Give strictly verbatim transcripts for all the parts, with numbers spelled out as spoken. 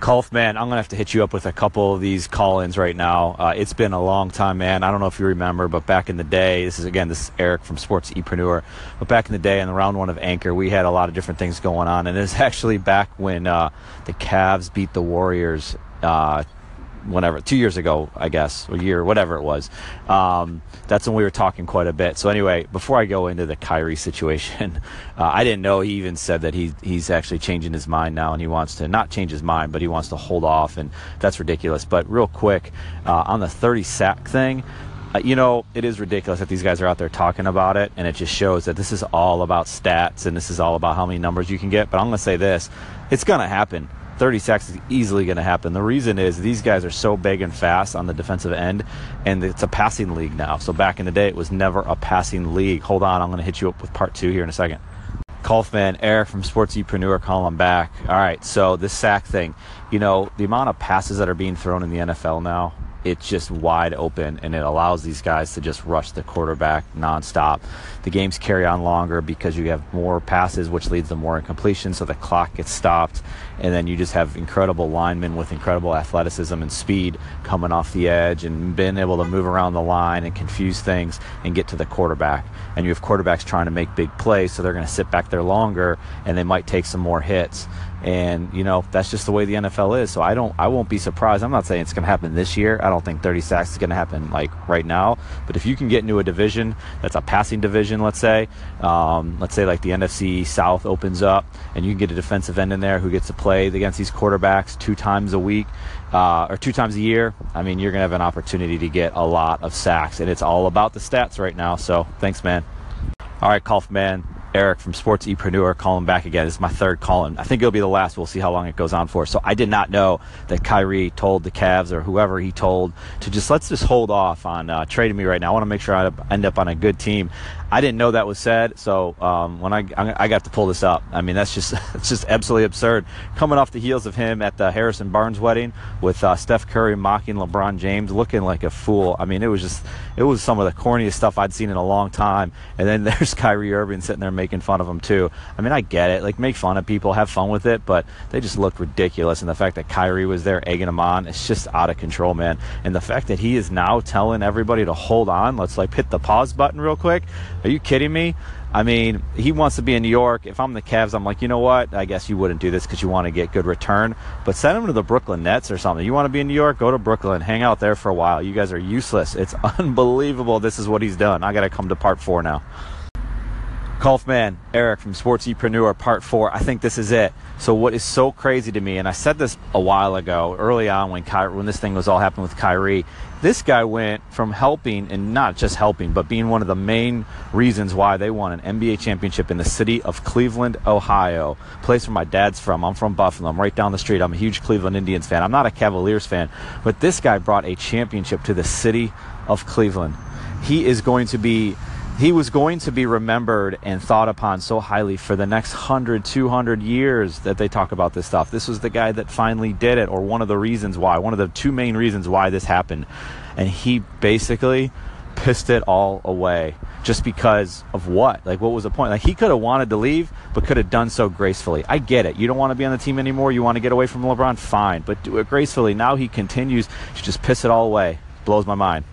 Kolf, man, I'm going to have to hit you up with a couple of these call-ins right now. Uh, it's been a long time, man. I don't know if you remember, but back in the day, this is, again, this is Eric from Sports Epreneur, but back in the day in the round one of Anchor, we had a lot of different things going on, and it's actually back when uh, the Cavs beat the Warriors uh whenever, two years ago, I guess, a year, whatever it was. Um, that's when we were talking quite a bit. So anyway, before I go into the Kyrie situation, uh, I didn't know he even said that he he's actually changing his mind now, and he wants to not change his mind, but he wants to hold off, and that's ridiculous. But real quick, uh, on the thirty sack thing, uh, you know, it is ridiculous that these guys are out there talking about it, and it just shows that this is all about stats, and this is all about how many numbers you can get. But I'm going to say this, it's going to happen. thirty sacks is easily going to happen. The reason is these guys are so big and fast on the defensive end, and it's a passing league now. So back in the day, it was never a passing league. Hold on, I'm going to hit you up with part two here in a second. Kaufman, Eric from Sports Epreneur, calling back. All right, so this sack thing, you know, the amount of passes that are being thrown in the N F L now, it's just wide open, and it allows these guys to just rush the quarterback nonstop. The games carry on longer because you have more passes, which leads to more incompletion, so the clock gets stopped, and then you just have incredible linemen with incredible athleticism and speed coming off the edge and being able to move around the line and confuse things and get to the quarterback. And you have quarterbacks trying to make big plays, so they're going to sit back there longer, and they might take some more hits. And, you know, that's just the way the N F L is. So I don't, I won't be surprised. I'm not saying it's going to happen this year. I don't think thirty sacks is going to happen, like, right now. But if you can get into a division that's a passing division, let's say, um, let's say like the N F C South opens up, and you can get a defensive end in there who gets to play against these quarterbacks two times a week, uh, or two times a year, I mean, you're going to have an opportunity to get a lot of sacks. And it's all about the stats right now. So thanks, man. All right, Kaufman. Eric from Sports Epreneur calling back again. This is my third call-in. I think it'll be the last. We'll see how long it goes on for. So I did not know that Kyrie told the Cavs or whoever he told to just, let's just hold off on uh, trading me right now. I want to make sure I end up on a good team. I didn't know that was said, so um, when I I got to pull this up. I mean, that's just it's just absolutely absurd. Coming off the heels of him at the Harrison Barnes wedding with uh, Steph Curry mocking LeBron James, looking like a fool. I mean, it was just it was some of the corniest stuff I'd seen in a long time. And then there's Kyrie Irving sitting there making fun of him too. I mean, I get it. Like, make fun of people, have fun with it, but they just looked ridiculous. And the fact that Kyrie was there egging him on, it's just out of control, man. And the fact that he is now telling everybody to hold on, let's like hit the pause button real quick. Are you kidding me? I mean, he wants to be in New York. If I'm the Cavs, I'm like, you know what? I guess you wouldn't do this because you want to get good return. But send him to the Brooklyn Nets or something. You want to be in New York? Go to Brooklyn. Hang out there for a while. You guys are useless. It's unbelievable. This is what he's done. I got to come to part four now. Kaufman, Eric from Sports Epreneur, part four. I think this is it. So what is so crazy to me, and I said this a while ago, early on when Kyrie, when this thing was all happening with Kyrie, this guy went from helping, and not just helping, but being one of the main reasons why they won an N B A championship in the city of Cleveland, Ohio, place where my dad's from. I'm from Buffalo. I'm right down the street. I'm a huge Cleveland Indians fan. I'm not a Cavaliers fan, but this guy brought a championship to the city of Cleveland. He is going to be... He was going to be remembered and thought upon so highly for the next one hundred, two hundred years that they talk about this stuff. This was the guy that finally did it, or one of the reasons why, one of the two main reasons why this happened. And he basically pissed it all away just because of what? Like, what was the point? Like, he could have wanted to leave, but could have done so gracefully. I get it. You don't want to be on the team anymore. You want to get away from LeBron? Fine, but do it gracefully. Now he continues to just piss it all away. Blows my mind.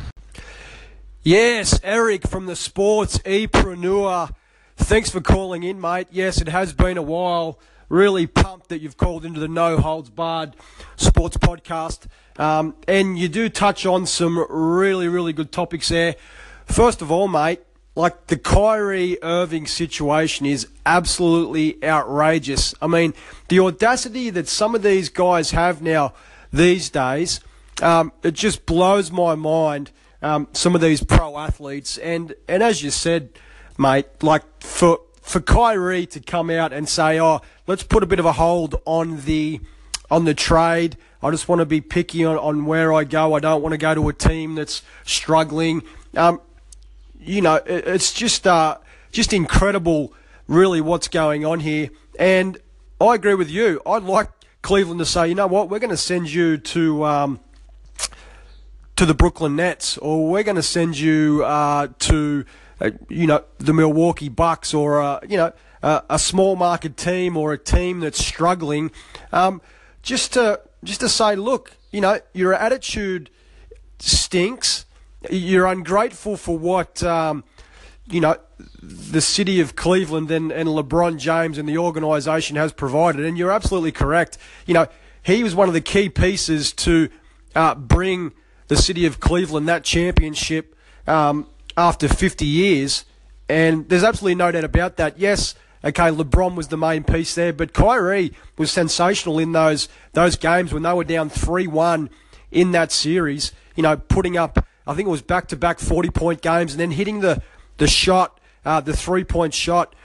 Yes, Eric from the Sports Epreneur. Thanks for calling in, mate. Yes, it has been a while. Really pumped that you've called into the No Holds Barred Sports Podcast. Um, and you do touch on some really, really good topics there. First of all, mate, like the Kyrie Irving situation is absolutely outrageous. I mean, the audacity that some of these guys have now these days, um, it just blows my mind. Um, some of these pro athletes, and, and as you said, mate, like for for Kyrie to come out and say, oh, let's put a bit of a hold on the on the trade. I just want to be picky on, on where I go. I don't want to go to a team that's struggling. Um, you know, it, it's just uh, just incredible, really, what's going on here. And I agree with you. I'd like Cleveland to say, you know what, we're going to send you to. Um, to the Brooklyn Nets, or we're going to send you uh, to, uh, you know, the Milwaukee Bucks, or, uh, you know, uh, a small market team or a team that's struggling. Um, just to just to say, look, you know, your attitude stinks. You're ungrateful for what, um, you know, the city of Cleveland and, and LeBron James and the organisation has provided. And you're absolutely correct. You know, he was one of the key pieces to uh, bring the city of Cleveland that championship um, after fifty years. And there's absolutely no doubt about that. Yes, okay, LeBron was the main piece there, but Kyrie was sensational in those those games when they were down three one in that series, you know, putting up, I think it was back-to-back forty-point games and then hitting the, the shot, uh, the three-point shot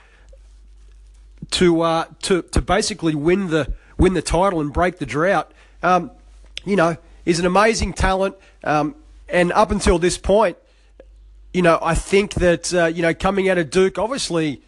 to uh, to to basically win the win the title and break the drought. Um, you know, is an amazing talent, um, and up until this point, you know, I think that, uh, you know, coming out of Duke, obviously,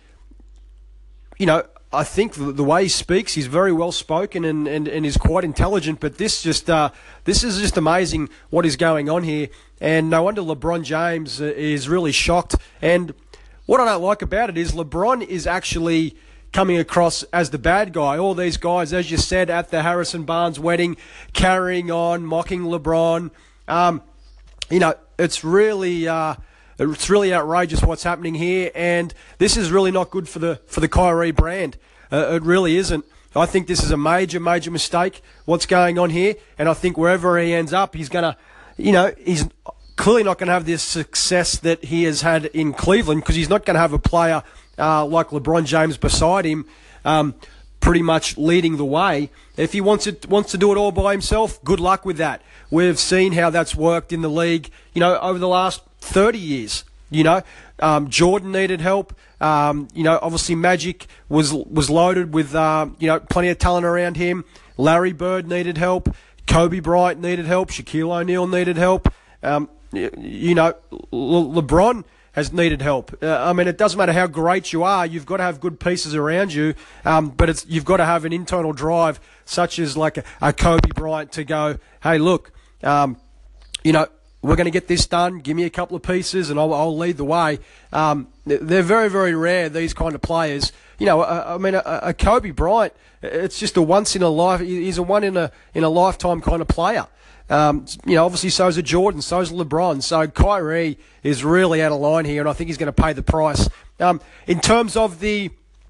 you know, I think the, the way he speaks, he's very well spoken and, and, and is quite intelligent. But this just uh, this is just amazing what is going on here, and no wonder LeBron James is really shocked. And what I don't like about it is LeBron is actually coming across as the bad guy. All these guys, as you said, at the Harrison Barnes wedding, carrying on, mocking LeBron. Um, you know, it's really. Uh, It's really outrageous what's happening here, and this is really not good for the for the Kyrie brand. Uh, it really isn't. I think this is a major, major mistake, what's going on here, and I think wherever he ends up, he's going to, you know, he's clearly not going to have the success that he has had in Cleveland because he's not going to have a player uh, like LeBron James beside him um, pretty much leading the way. If he wants it, wants to do it all by himself, good luck with that. We've seen how that's worked in the league, you know, over the last thirty years. You know, um, Jordan needed help. Um, you know, obviously Magic was was loaded with uh, you know, plenty of talent around him. Larry Bird needed help. Kobe Bryant needed help. Shaquille O'Neal needed help. Um, you, you know, Le- LeBron has needed help. Uh, I mean, it doesn't matter how great you are. You've got to have good pieces around you. Um, but it's you've got to have an internal drive, such as like a, a Kobe Bryant to go, hey, look, um, you know, we're going to get this done. Give me a couple of pieces, and I'll, I'll lead the way. Um, they're very, very rare, these kind of players. You know, I, I mean, a, a Kobe Bryant, it's just a once in a life. He's a one in a in a lifetime kind of player. Um, you know, obviously, so is a Jordan, so is LeBron. So Kyrie is really out of line here, and I think he's going to pay the price. Um, in terms of the,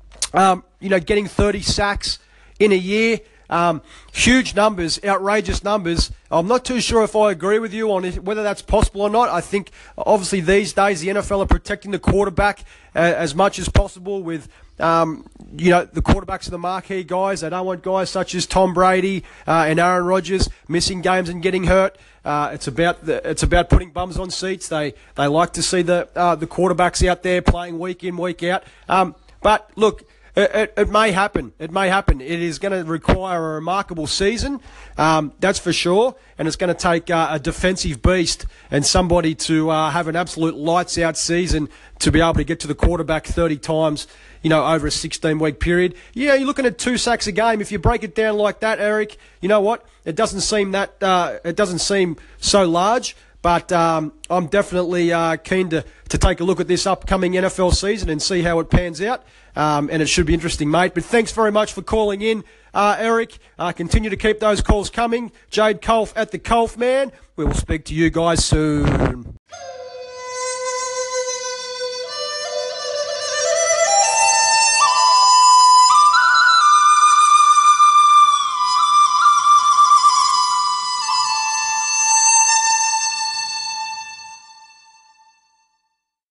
um, you know, getting thirty sacks in a year. Um, huge numbers, outrageous numbers. I'm not too sure if I agree with you on if, whether that's possible or not. I think, obviously, these days the N F L are protecting the quarterback uh, as much as possible with, um, you know, the quarterbacks are the marquee guys. They don't want guys such as Tom Brady uh, and Aaron Rodgers missing games and getting hurt. Uh, it's about the, it's about putting bums on seats. They they like to see the uh, the quarterbacks out there playing week in, week out. Um, but look. It, it, it may happen. It may happen. It is going to require a remarkable season, um, that's for sure. And it's going to take uh, a defensive beast and somebody to uh, have an absolute lights-out season to be able to get to the quarterback thirty times, you know, over a sixteen-week period. Yeah, you're looking at two sacks a game. If you break it down like that, Eric, you know what? It doesn't seem that. Uh, it doesn't seem so large. But um, I'm definitely uh, keen to, to take a look at this upcoming N F L season and see how it pans out. Um, and it should be interesting, mate. But thanks very much for calling in, uh, Eric. Uh, continue to keep those calls coming. Jade Colf at the Colf Man. We will speak to you guys soon.